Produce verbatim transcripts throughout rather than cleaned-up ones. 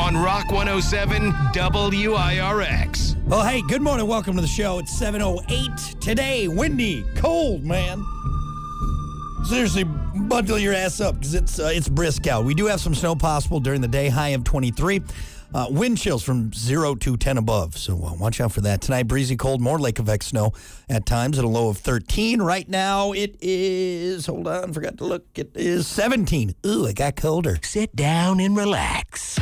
on Rock one oh seven W I R X. Well, hey, good morning. Welcome to the show. It's seven oh eight today. Windy, cold, man. Seriously, bundle your ass up because it's uh, it's brisk out. We do have some snow possible during the day, high of twenty-three. Uh, wind chills from zero to ten above, so uh, watch out for that. Tonight, breezy, cold, more lake effect snow at times at a low of thirteen. Right now, it is, hold on, forgot to look, it is seventeen. Ooh, it got colder. Sit down and relax.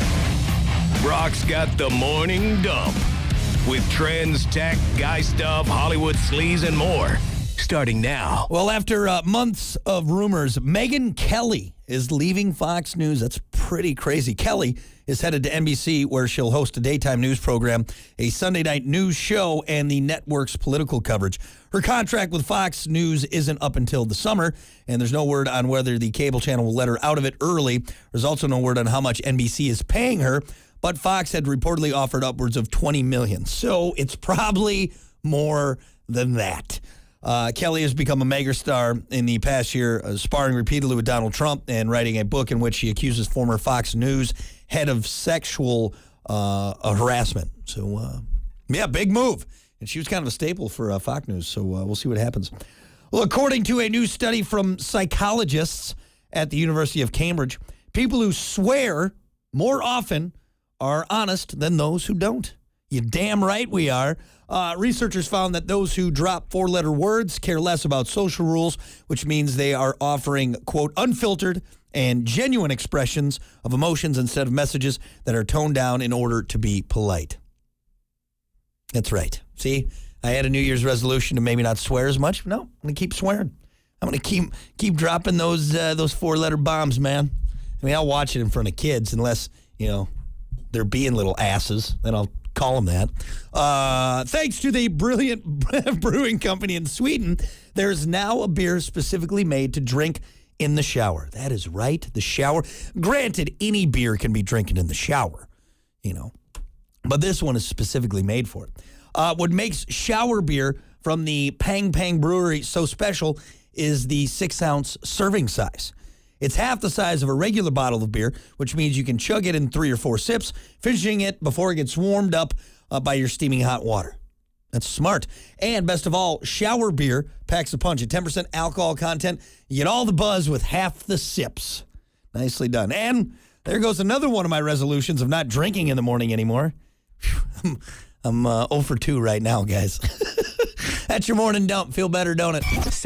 Brock's got the morning dump with trends, tech, guy stuff, Hollywood sleaze, and more. Starting now. Well, after uh, months of rumors, Megyn Kelly is leaving Fox News. That's pretty crazy. Kelly is headed to N B C, where she'll host a daytime news program, a Sunday night news show, and the network's political coverage. Her contract with Fox News isn't up until the summer, and there's no word on whether the cable channel will let her out of it early. There's also no word on how much N B C is paying her, but Fox had reportedly offered upwards of twenty million dollars. So it's probably more than that. Uh, Kelly has become a megastar in the past year, uh, sparring repeatedly with Donald Trump and writing a book in which she accuses former Fox News head of sexual uh, harassment. So, uh, yeah, big move. And she was kind of a staple for uh, Fox News, so uh, we'll see what happens. Well, according to a new study from psychologists at the University of Cambridge, people who swear more often are honest than those who don't. You damn right we are. Uh, researchers found that those who drop four-letter words care less about social rules, which means they are offering, quote, unfiltered and genuine expressions of emotions instead of messages that are toned down in order to be polite. That's right. See, I had a New Year's resolution to maybe not swear as much. No, I'm going to keep swearing. I'm going to keep keep dropping those uh, those four-letter bombs, man. I mean, I'll watch it in front of kids unless, you know, they're being little asses. Then I'll call them that. Uh, thanks to the brilliant brewing company in Sweden, there's now a beer specifically made to drink in the shower. That is right, the shower. Granted, any beer can be drinking in the shower, you know, but this one is specifically made for it. Uh, what makes shower beer from the Pang Pang Brewery so special is the six-ounce serving size. It's half the size of a regular bottle of beer, which means you can chug it in three or four sips, finishing it before it gets warmed up uh, by your steaming hot water. That's smart. And best of all, shower beer packs a punch. At ten percent alcohol content, you get all the buzz with half the sips. Nicely done. And there goes another one of my resolutions of not drinking in the morning anymore. I'm, I'm uh, oh for two right now, guys. That's your morning dump. Feel better, don't it?